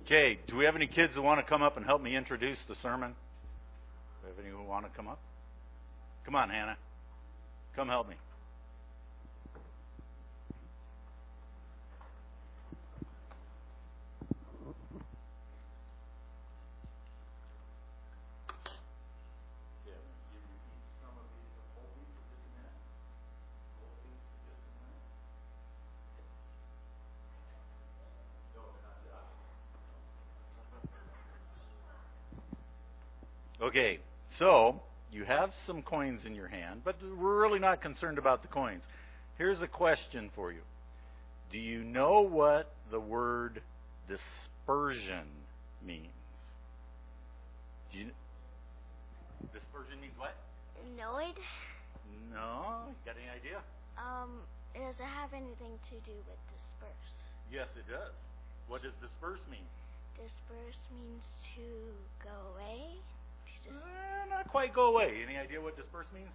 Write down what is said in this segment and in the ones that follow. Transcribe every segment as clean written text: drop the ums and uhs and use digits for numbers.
Okay, do we have any kids who want to come up and help me introduce the sermon? Do we have any who want to come up? Come on, Hannah. Come help me. Okay, so you have some coins in your hand, but we're really not concerned about the coins. Here's a question for you. Do you know what the word dispersion means? Dispersion means what? Annoyed? No, you got any idea? Does it have anything to do with disperse? Yes, it does. What does disperse mean? Disperse means to go away? Not quite go away. Any idea what disperse means?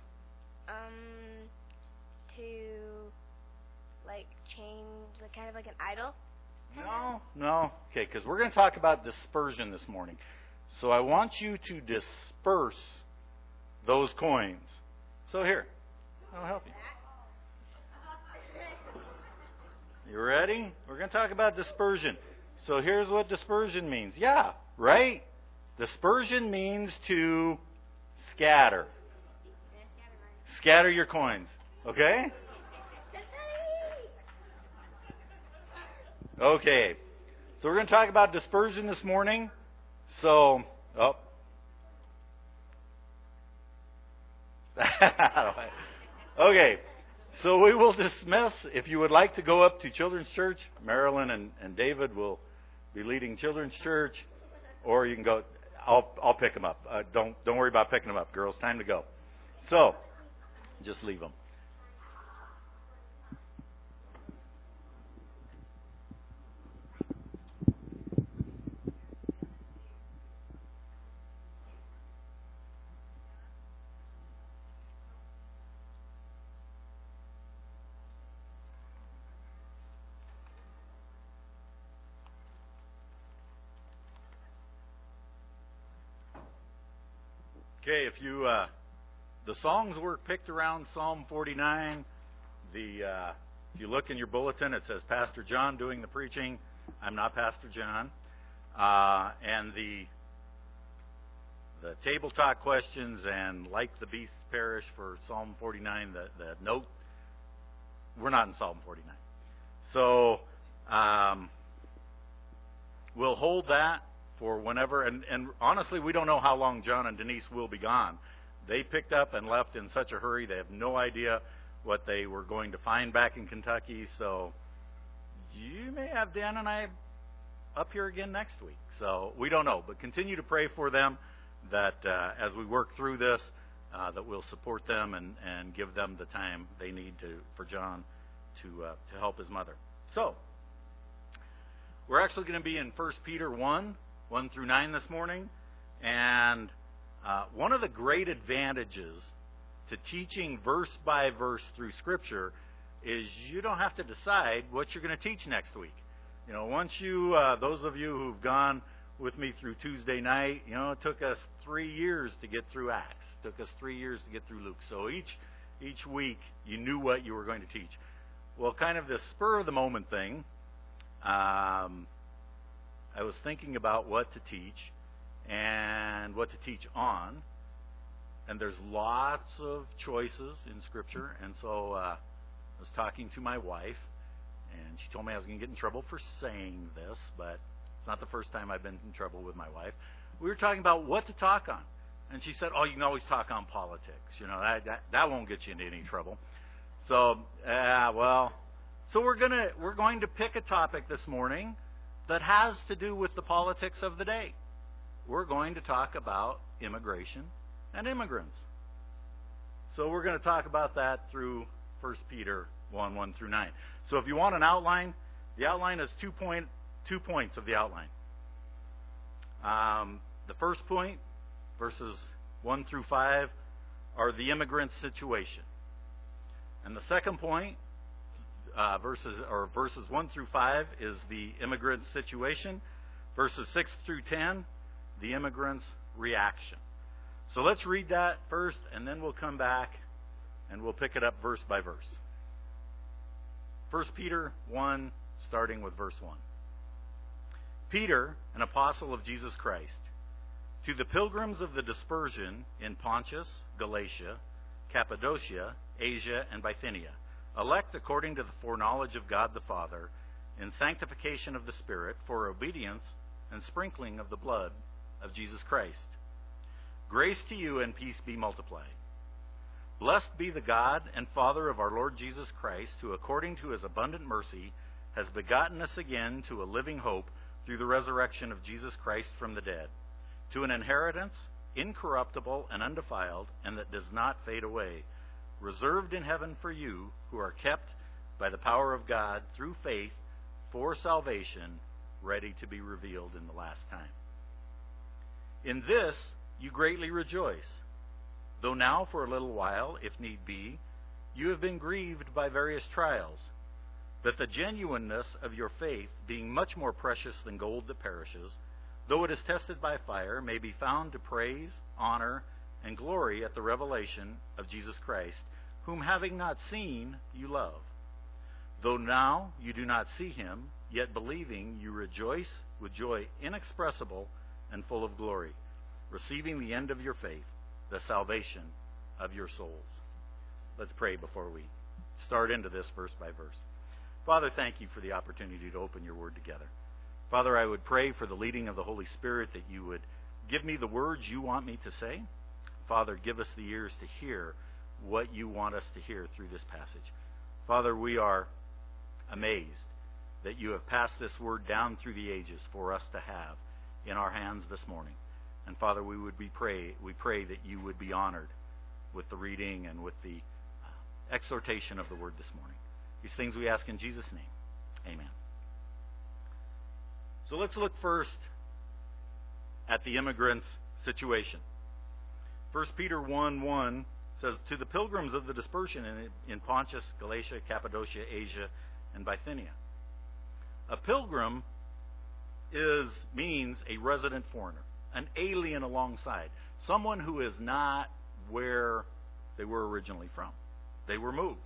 To, like, change, kind of like an idol? No. Okay, because we're going to talk about dispersion this morning. So I want you to disperse those coins. So here, I'll help you. You ready? We're going to talk about dispersion. So here's what dispersion means. Yeah, right? Dispersion means to scatter. Scatter your coins. Okay? Okay. So we're going to talk about dispersion this morning. So, okay. So we will dismiss. If you would like to go up to Children's Church, Marilyn and David will be leading Children's Church, or you can go. I'll pick them up. Don't worry about picking them up, girls. Time to go. So, just leave them. Okay, if the songs were picked around Psalm 49. If you look in your bulletin, it says Pastor John doing the preaching. I'm not Pastor John. And the table talk questions and like the beasts perish for Psalm 49, the note, we're not in Psalm 49. So we'll hold that for whenever, and honestly, we don't know how long John and Denise will be gone. They picked up and left in such a hurry. They have no idea what they were going to find back in Kentucky. So you may have Dan and I up here again next week. So we don't know, but continue to pray for them that as we work through this, that we'll support them and give them the time they need for John to help his mother. So we're actually going to be in 1 Peter 1 through 9 this morning. And one of the great advantages to teaching verse by verse through Scripture is you don't have to decide what you're going to teach next week. You know, once you, those of you who've gone with me through Tuesday night, you know, it took us 3 years to get through Acts. It took us 3 years to get through Luke. So each week you knew what you were going to teach. Well, kind of this spur of the moment thing, I was thinking about what to teach and what to teach on. And there's lots of choices in Scripture. And so I was talking to my wife, and she told me I was going to get in trouble for saying this, but it's not the first time I've been in trouble with my wife. We were talking about what to talk on. And she said, you can always talk on politics. You know, that won't get you into any trouble. So, so we're going to pick a topic this morning that has to do with the politics of the day. We're going to talk about immigration and immigrants. So we're going to talk about that through 1 Peter 1 through 9. So if you want an outline, the outline is 2 points of the outline. The first point, verses 1 through 5, are the immigrant situation. And the second point, verses 1 through 5, is the immigrant situation. Verses 6 through 10, the immigrants' reaction. So let's read that first, and then we'll come back and we'll pick it up verse by verse. 1 Peter 1, starting with verse 1. Peter, an apostle of Jesus Christ, to the pilgrims of the dispersion in Pontus, Galatia, Cappadocia, Asia, and Bithynia, elect according to the foreknowledge of God the Father, in sanctification of the Spirit, for obedience and sprinkling of the blood of Jesus Christ. Grace to you and peace be multiplied. Blessed be the God and Father of our Lord Jesus Christ, who according to his abundant mercy has begotten us again to a living hope through the resurrection of Jesus Christ from the dead, to an inheritance incorruptible and undefiled, and that does not fade away, reserved in heaven for you, who are kept by the power of God through faith for salvation, ready to be revealed in the last time. In this you greatly rejoice, though now for a little while, if need be, you have been grieved by various trials, that the genuineness of your faith, being much more precious than gold that perishes, though it is tested by fire, may be found to praise, honor, and glory at the revelation of Jesus Christ, whom having not seen, you love. Though now you do not see him, yet believing you rejoice with joy inexpressible and full of glory, receiving the end of your faith, the salvation of your souls. Let's pray before we start into this verse by verse. Father, thank you for the opportunity to open your word together. Father, I would pray for the leading of the Holy Spirit, that you would give me the words you want me to say. Father, give us the ears to hear what you want us to hear through this passage. Father, we are amazed that you have passed this word down through the ages for us to have in our hands this morning. And Father, we pray that you would be honored with the reading and with the exhortation of the word this morning. These things we ask in Jesus' name. Amen. So let's look first at the immigrants' situation. 1 Peter 1:1 says, to the pilgrims of the dispersion in Pontus, Galatia, Cappadocia, Asia, and Bithynia. A pilgrim means a resident foreigner, an alien alongside, someone who is not where they were originally from. They were moved.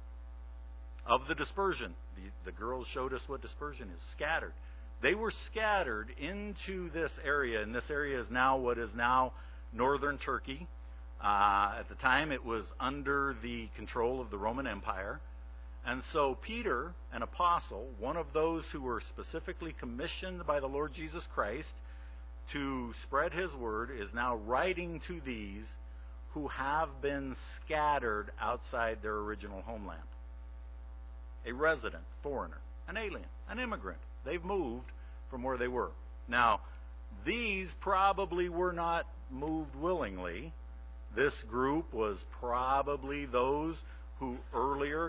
Of the dispersion, the girls showed us what dispersion is, scattered. They were scattered into this area, and this area is now what is now northern Turkey. At the time, it was under the control of the Roman Empire. And so Peter, an apostle, one of those who were specifically commissioned by the Lord Jesus Christ to spread his word, is now writing to these who have been scattered outside their original homeland. A resident, foreigner, an alien, an immigrant. They've moved from where they were. Now, these probably were not moved willingly. This group was probably those who earlier,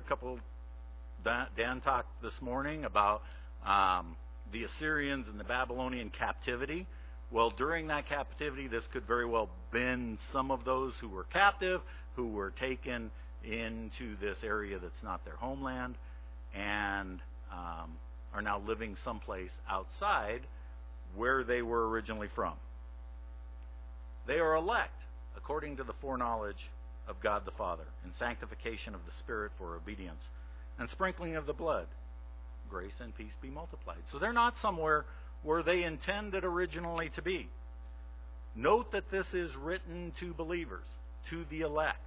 Dan talked this morning about the Assyrians and the Babylonian captivity. Well, during that captivity, this could very well have been some of those who were captive, who were taken into this area that's not their homeland, and are now living someplace outside where they were originally from. They are elect according to the foreknowledge of God the Father, in sanctification of the Spirit for obedience, and sprinkling of the blood. Grace and peace be multiplied. So they're not somewhere where they intended originally to be. Note that this is written to believers, to the elect,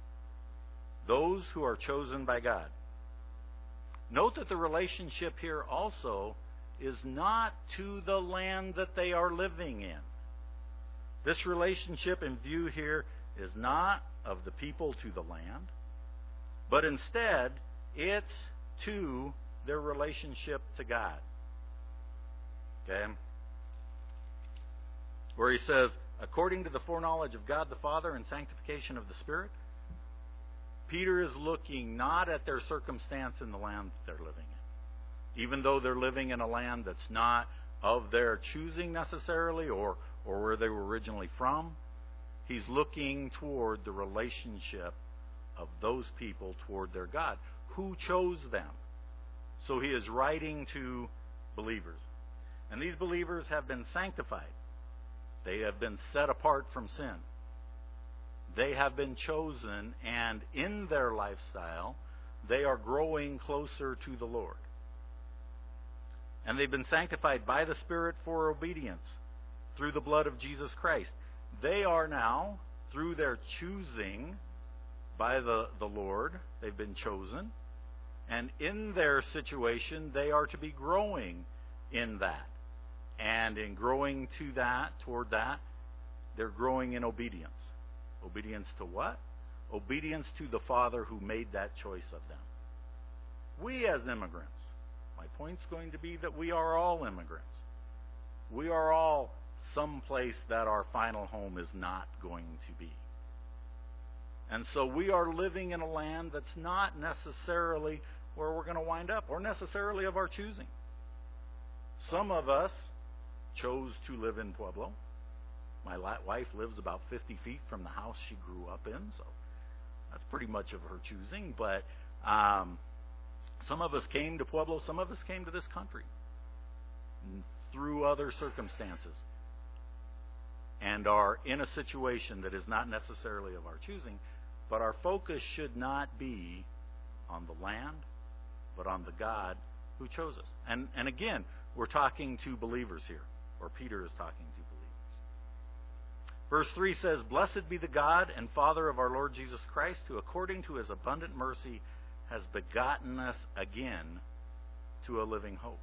those who are chosen by God. Note that the relationship here also is not to the land that they are living in. This relationship in view here is not of the people to the land, but instead it's to their relationship to God. Okay? Where he says, according to the foreknowledge of God the Father and sanctification of the Spirit, Peter is looking not at their circumstance in the land that they're living in. Even though they're living in a land that's not of their choosing necessarily, or where they were originally from, he's looking toward the relationship of those people toward their God, who chose them. So he is writing to believers. And these believers have been sanctified. They have been set apart from sin. They have been chosen, and in their lifestyle, they are growing closer to the Lord. And they've been sanctified by the Spirit for obedience through the blood of Jesus Christ. They are now, through their choosing by the Lord, they've been chosen. And in their situation, they are to be growing in that. And in growing to that, toward that, they're growing in obedience. Obedience to what? Obedience to the Father who made that choice of them. We as immigrants, my point's going to be that we are all immigrants. We are all someplace that our final home is not going to be. And so we are living in a land that's not necessarily where we're going to wind up, or necessarily of our choosing. Some of us chose to live in Pueblo. My wife lives about 50 feet from the house she grew up in, so that's pretty much of her choosing. But some of us came to Pueblo, some of us came to this country through other circumstances and are in a situation that is not necessarily of our choosing, but our focus should not be on the land, but on the God who chose us. And again, we're talking to believers here, or Peter is talking to believers. Verse 3 says, "Blessed be the God and Father of our Lord Jesus Christ, who according to his abundant mercy has begotten us again to a living hope."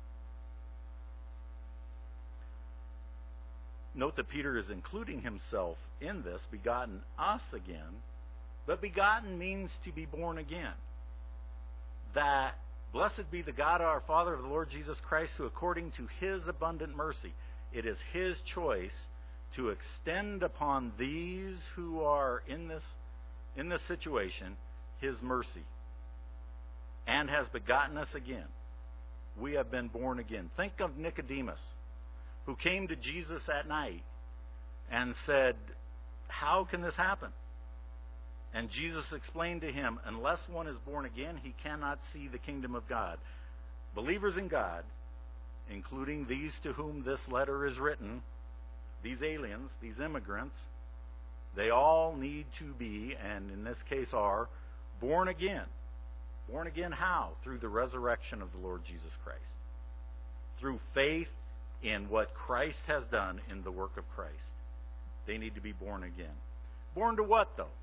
Note that Peter is including himself in this, begotten us again, but begotten means to be born again. That blessed be the God our Father of the Lord Jesus Christ, who according to his abundant mercy, it is his choice to extend upon these who are in this situation his mercy, and has begotten us again. We have been born again. Think of Nicodemus, who came to Jesus at night and said, "How can this happen?" And Jesus explained to him, unless one is born again, he cannot see the kingdom of God. Believers in God, including these to whom this letter is written, these aliens, these immigrants, they all need to be, and in this case are, born again. Born again how? Through the resurrection of the Lord Jesus Christ. Through faith in what Christ has done in the work of Christ. They need to be born again. Born to what, though?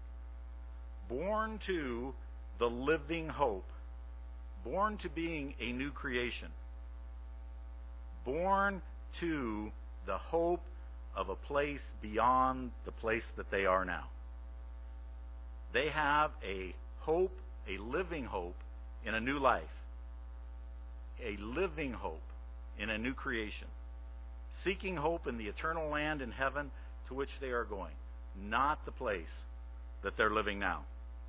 Born to the living hope. Born to being a new creation. Born to the hope of a place beyond the place that they are now. They have a hope, a living hope in a new life. A living hope in a new creation. Seeking hope in the eternal land in heaven to which they are going. Not the place that they're living now.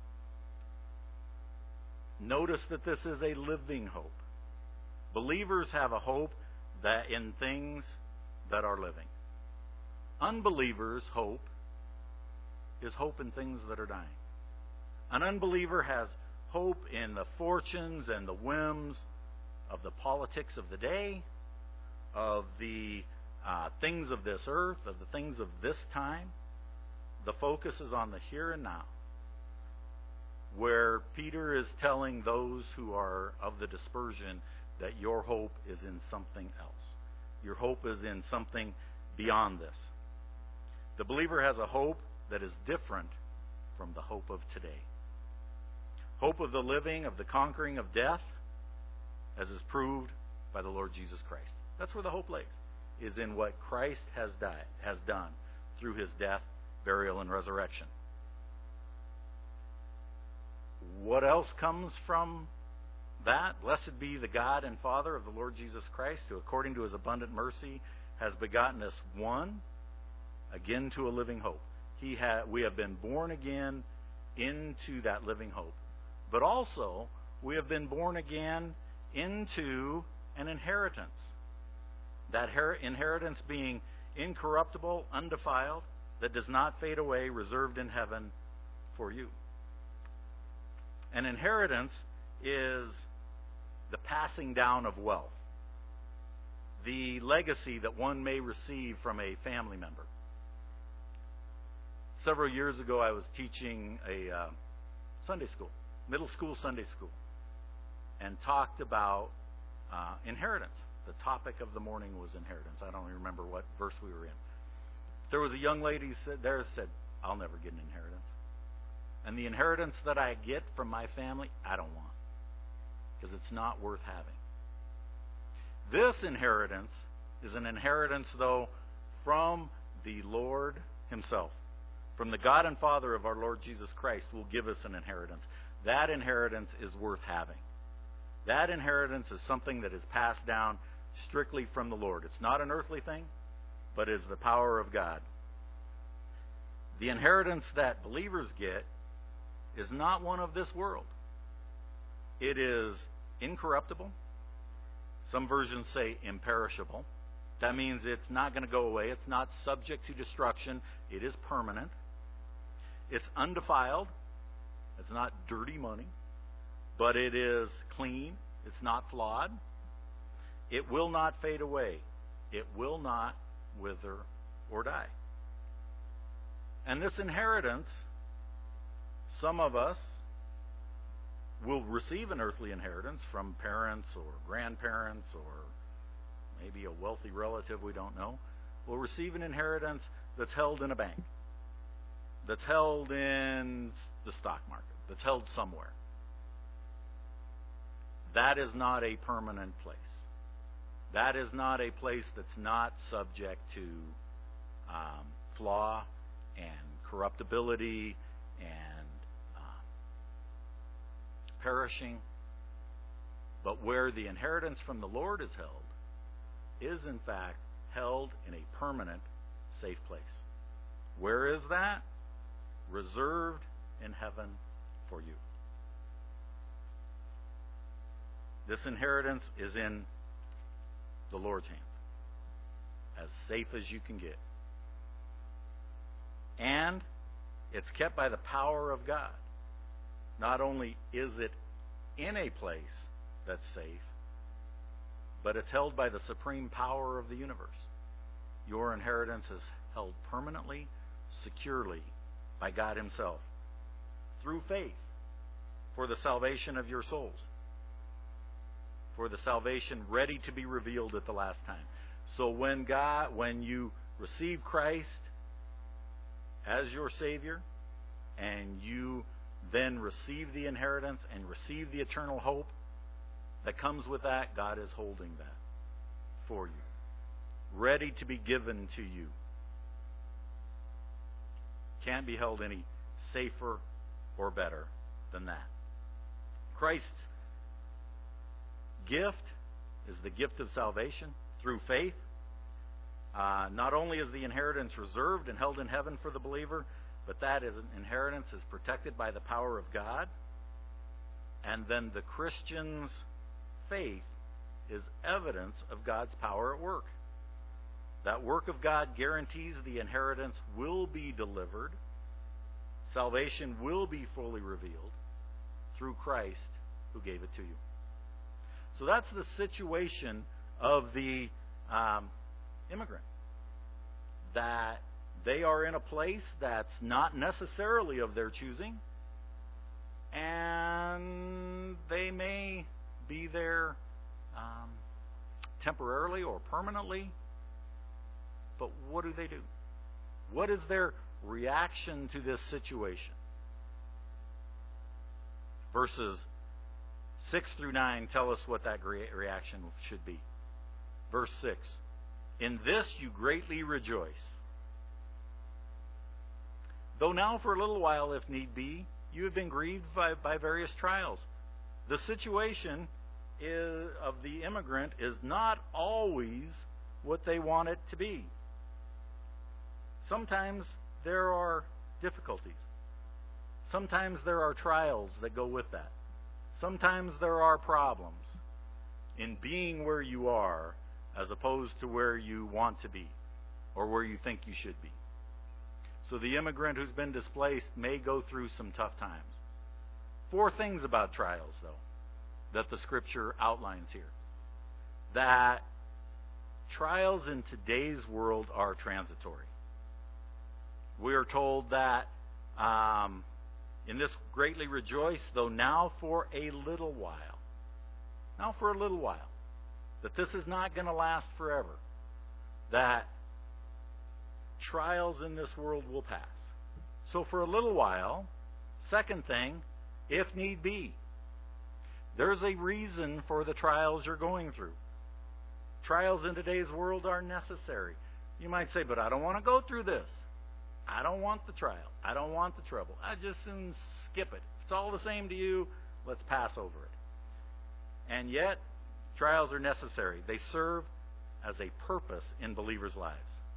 Notice that this is a living hope. Believers have a hope that in things that are living. Unbelievers' hope is hope in things that are dying. An unbeliever has hope in the fortunes and the whims of the politics of the day, of the things of this earth, of the things of this time. The focus is on the here and now, where Peter is telling those who are of the dispersion that your hope is in something else. Your hope is in something beyond this. The believer has a hope that is different from the hope of today. Hope of the living, of the conquering of death, as is proved by the Lord Jesus Christ. That's where the hope lays, is in what Christ has done through his death, burial, and resurrection. What else comes from that? Blessed be the God and Father of the Lord Jesus Christ, who according to his abundant mercy has begotten us again to a living hope. We have been born again into that living hope. But also, we have been born again into an inheritance. That inheritance being incorruptible, undefiled, that does not fade away, reserved in heaven for you. An inheritance is the passing down of wealth. the legacy that one may receive from a family member. Several years ago, I was teaching a Sunday school, middle school Sunday school, and talked about inheritance. The topic of the morning was inheritance. I don't remember what verse we were in. There was a young lady there that said, I'll never get an inheritance. And the inheritance that I get from my family, I don't want, because it's not worth having. This inheritance is an inheritance, though, from the Lord Himself. From the God and Father of our Lord Jesus Christ will give us an inheritance. That inheritance is worth having. That inheritance is something that is passed down strictly from the Lord. It's not an earthly thing, but is the power of God. The inheritance that believers get is not one of this world. It is incorruptible. Some versions say imperishable. That means it's not going to go away. It's not subject to destruction. It is permanent. It's undefiled. It's not dirty money, but it is clean. It's not flawed. It will not fade away. It will not wither or die. And this inheritance, some of us will receive an earthly inheritance from parents or grandparents or maybe a wealthy relative we don't know. We'll receive an inheritance that's held in a bank, that's held in the stock market, that's held somewhere. That is not a permanent place. That is not a place that's not subject to flaw and corruptibility and perishing. But where the inheritance from the Lord is held is in fact held in a permanent, safe place. Where is that? Reserved in heaven for you. This inheritance is in the Lord's hand, as safe as you can get. And it's kept by the power of God. Not only is it in a place that's safe, but it's held by the supreme power of the universe. Your inheritance is held permanently, securely by God Himself through faith for the salvation of your souls, for the salvation ready to be revealed at the last time. So when you receive Christ as your Savior, and you then receive the inheritance and receive the eternal hope that comes with that, God is holding that for you, ready to be given to you. Can't be held any safer or better than that. Christ's gift is the gift of salvation through faith. Not only is the inheritance reserved and held in heaven for the believer, but that inheritance is protected by the power of God. And then the Christian's faith is evidence of God's power at work. That work of God guarantees the inheritance will be delivered. Salvation will be fully revealed through Christ who gave it to you. So that's the situation of the immigrant. That they are in a place that's not necessarily of their choosing, and they may be there temporarily or permanently, but what do they do? What is their reaction to this situation? Verses 6 through 9 tell us what that reaction should be. Verse 6, "In this you greatly rejoice, though now for a little while, if need be, you have been grieved by various trials." The situation of the immigrant is not always what they want it to be. Sometimes there are difficulties. Sometimes there are trials that go with that. Sometimes there are problems in being where you are as opposed to where you want to be or where you think you should be. So the immigrant who's been displaced may go through some tough times. 4 things about trials, though, that the Scripture outlines here. That trials in today's world are transitory. We are told that in this greatly rejoice, though now for a little while. Now for a little while. That this is not going to last forever. That trials in this world will pass. So for a little while, second thing, if need be. There's a reason for the trials you're going through. Trials in today's world are necessary. You might say, but I don't want to go through this. I don't want the trial. I don't want the trouble. I just soon skip it. If it's all the same to you, let's pass over it. And yet, trials are necessary. They serve as a purpose in believers' lives.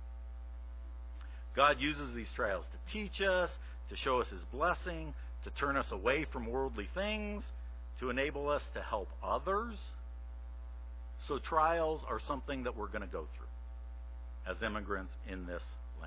God uses these trials to teach us, to show us His blessing, to turn us away from worldly things, to enable us to help others. So trials are something that we're going to go through as immigrants in this land.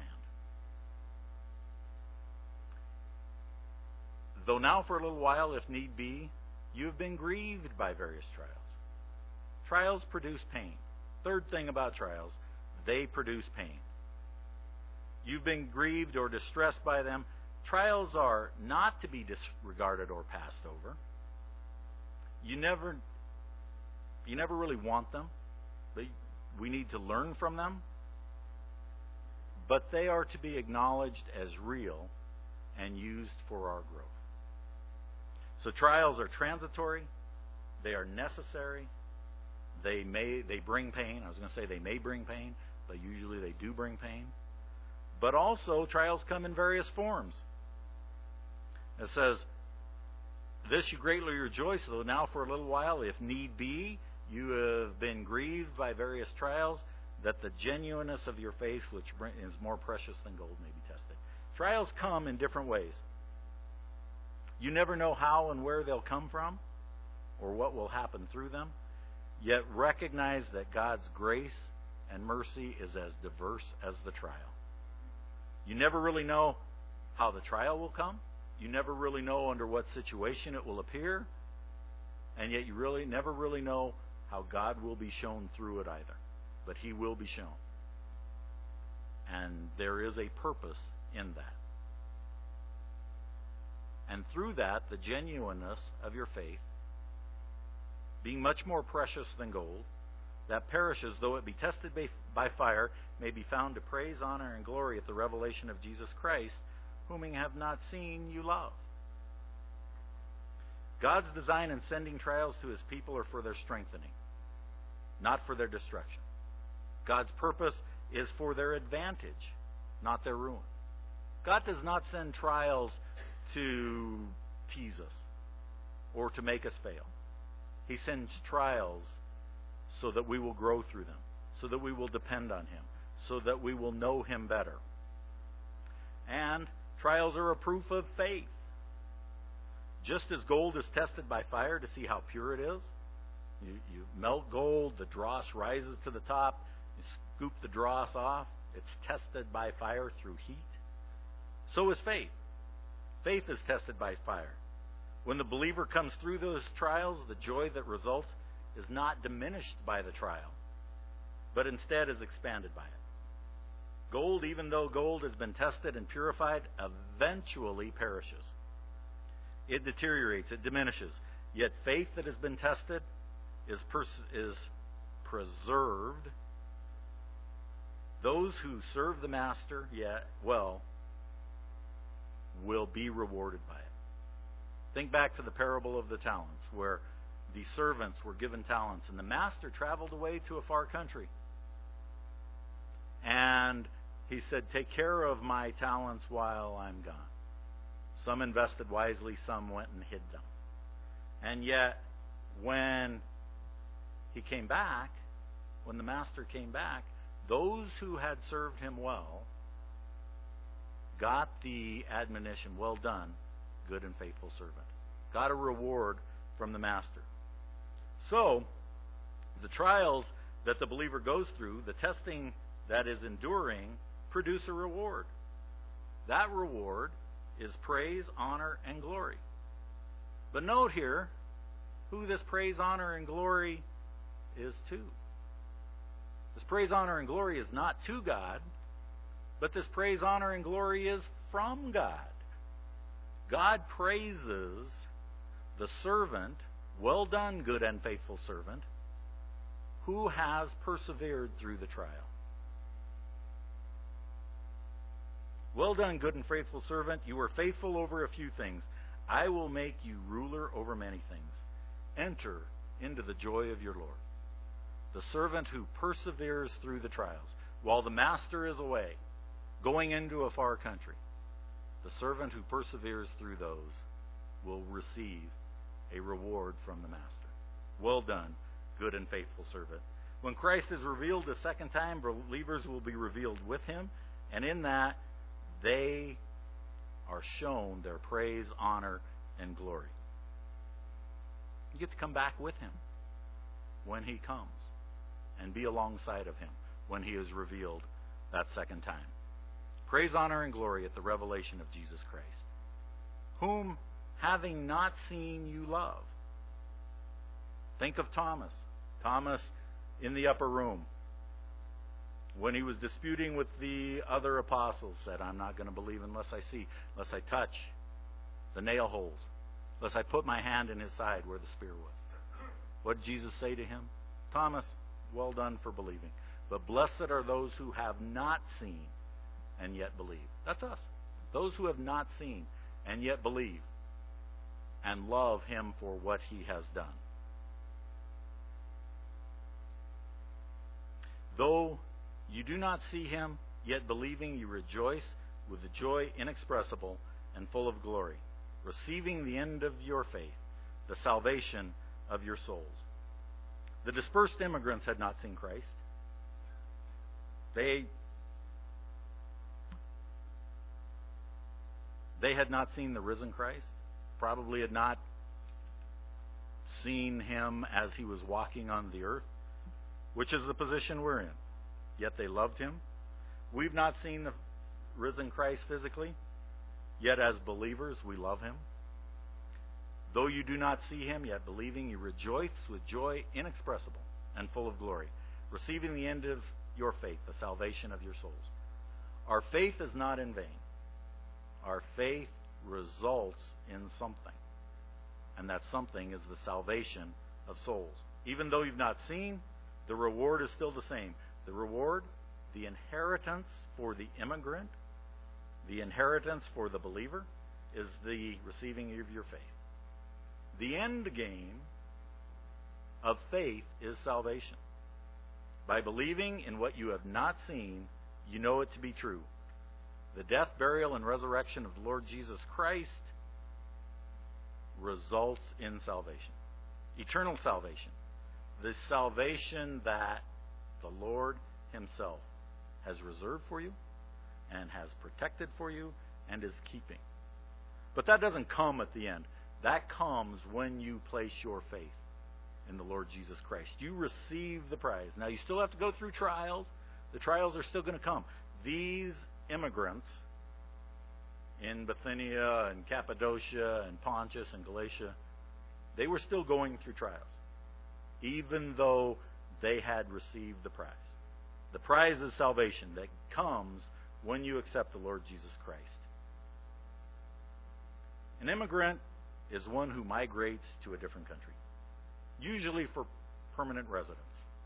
Though now for a little while, if need be, you have been grieved by various trials. Trials produce pain. Third thing about trials, they produce pain. You've been grieved or distressed by them. Trials are not to be disregarded or passed over. You never really want them. We need to learn from them. But they are to be acknowledged as real and used for our growth. So trials are transitory. They are necessary. They bring pain. I was going to say they may bring pain, but usually they do bring pain. But also, trials come in various forms. It says, this you greatly rejoice, though now for a little while, if need be, you have been grieved by various trials, that the genuineness of your faith, which is more precious than gold, may be tested. Trials come in different ways. You never know how and where they'll come from, or what will happen through them. Yet recognize that God's grace and mercy is as diverse as the trial. You never really know how the trial will come. You never really know under what situation it will appear. And yet you never really know how God will be shown through it either. But He will be shown. And there is a purpose in that. And through that, the genuineness of your faith, being much more precious than gold, that perishes, though it be tested by fire, may be found to praise, honor, and glory at the revelation of Jesus Christ, whom ye have not seen, you love. God's design in sending trials to His people are for their strengthening, not for their destruction. God's purpose is for their advantage, not their ruin. God does not send trials to tease us or to make us fail. He sends trials so that we will grow through them, so that we will depend on Him, so that we will know Him better. And trials are a proof of faith. Just as gold is tested by fire to see how pure it is, you melt gold, the dross rises to the top, you scoop the dross off, it's tested by fire through heat. So is faith. Faith is tested by fire. When the believer comes through those trials, the joy that results is not diminished by the trial, but instead is expanded by it. Gold, even though gold has been tested and purified, eventually perishes. It deteriorates, it diminishes. Yet faith that has been tested is preserved. Those who serve the Master will be rewarded by it. Think back to the parable of the talents, where the servants were given talents, and the master traveled away to a far country. And he said, take care of my talents while I'm gone. Some invested wisely, some went and hid them. And yet, when he came back, when the master came back, those who had served him well got the admonition, well done, good and faithful servant. Got a reward from the master. So, the trials that the believer goes through, the testing that is enduring, produce a reward. That reward is praise, honor, and glory. But note here who this praise, honor, and glory is to. This praise, honor, and glory is not to God, but this praise, honor, and glory is from God. God praises the servant, well done, good and faithful servant, who has persevered through the trial. Well done, good and faithful servant. You were faithful over a few things. I will make you ruler over many things. Enter into the joy of your Lord. The servant who perseveres through the trials, while the master is away, going into a far country. The servant who perseveres through those will receive a reward from the master. Well done, good and faithful servant. When Christ is revealed the second time, believers will be revealed with him, and in that they are shown their praise, honor, and glory. You get to come back with him when he comes and be alongside of him when he is revealed that second time. Praise, honor, and glory at the revelation of Jesus Christ, whom, having not seen, you love. Think of Thomas. Thomas in the upper room, when he was disputing with the other apostles, said, I'm not going to believe unless I see, unless I touch the nail holes, unless I put my hand in his side where the spear was. What did Jesus say to him? Thomas, well done for believing. But blessed are those who have not seen and yet believe. That's us. Those who have not seen and yet believe and love him for what he has done. Though you do not see him, yet believing you rejoice with a joy inexpressible and full of glory, receiving the end of your faith, the salvation of your souls. The dispersed immigrants had not seen Christ. They had not seen the risen Christ, probably had not seen him as he was walking on the earth, which is the position we're in. Yet they loved him. We've not seen the risen Christ physically, yet as believers we love him. Though you do not see him, yet believing you rejoice with joy inexpressible and full of glory, receiving the end of your faith, the salvation of your souls. Our faith is not in vain. Our faith results in something, and that something is the salvation of souls. Even though you've not seen, the reward is still the same. The reward, the inheritance for the immigrant, the inheritance for the believer, is the receiving of your faith. The end game of faith is salvation. By believing in what you have not seen, you know it to be true. The death, burial, and resurrection of the Lord Jesus Christ results in salvation. Eternal salvation. The salvation that the Lord himself has reserved for you and has protected for you and is keeping. But that doesn't come at the end. That comes when you place your faith in the Lord Jesus Christ. You receive the prize. Now, you still have to go through trials. The trials are still going to come. These immigrants in Bithynia and Cappadocia and Pontus and Galatia, they were still going through trials, even though they had received the prize. The prize is salvation that comes when you accept the Lord Jesus Christ. An immigrant is one who migrates to a different country, usually for permanent residence.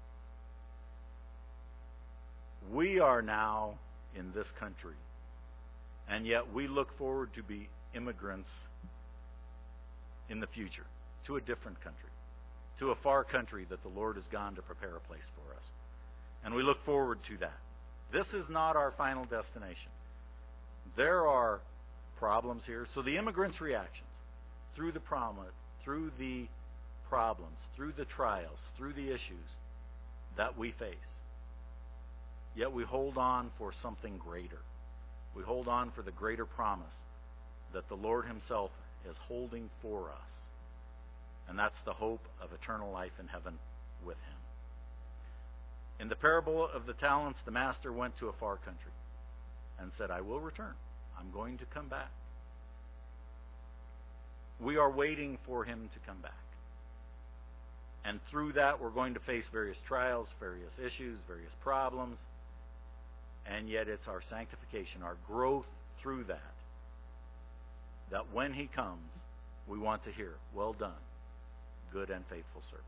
We are now in this country, and yet we look forward to be immigrants in the future to a different country, to a far country that the Lord has gone to prepare a place for us. And we look forward to that. This is not our final destination. There are problems here. So the immigrants' reactions through the problems, through the trials, through the issues that we face. Yet we hold on for something greater. We hold on for the greater promise that the Lord himself is holding for us. And that's the hope of eternal life in heaven with him. In the parable of the talents, the master went to a far country and said, I will return. I'm going to come back. We are waiting for him to come back. And through that, we're going to face various trials, various issues, various problems. And yet it's our sanctification, our growth through that, that when He comes, we want to hear, "Well done, good and faithful servant."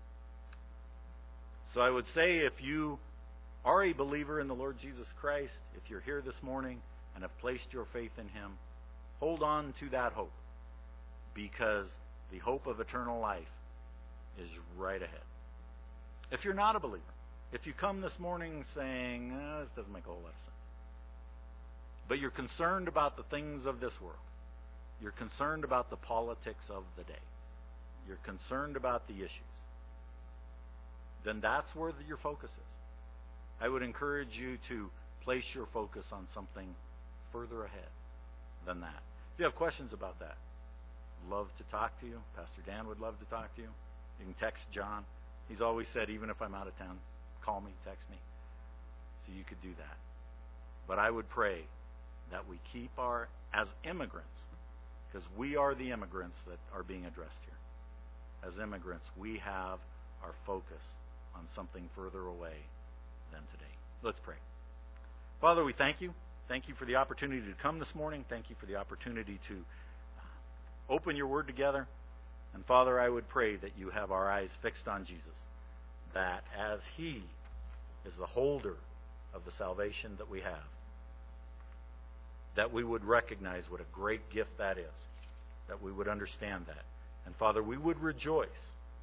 So I would say, if you are a believer in the Lord Jesus Christ, if you're here this morning and have placed your faith in Him, hold on to that hope, because the hope of eternal life is right ahead. If you're not a believer, if you come this morning saying, "This doesn't make a whole lot of sense," but you're concerned about the things of this world, you're concerned about the politics of the day, you're concerned about the issues, then that's where your focus is. I would encourage you to place your focus on something further ahead than that. If you have questions about that, love to talk to you. Pastor Dan would love to talk to you. You can text John. He's always said, even if I'm out of town, call me, text me. So you could do that. But I would pray that we keep as immigrants, because we are the immigrants that are being addressed here. As immigrants, we have our focus on something further away than today. Let's pray. Father, we thank you. Thank you for the opportunity to come this morning. Thank you for the opportunity to open your word together. And Father, I would pray that you have our eyes fixed on Jesus, that as He is the holder of the salvation that we have, that we would recognize what a great gift that is, that we would understand that. And Father, we would rejoice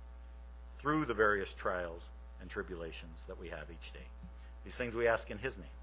through the various trials and tribulations that we have each day. These things we ask in His name.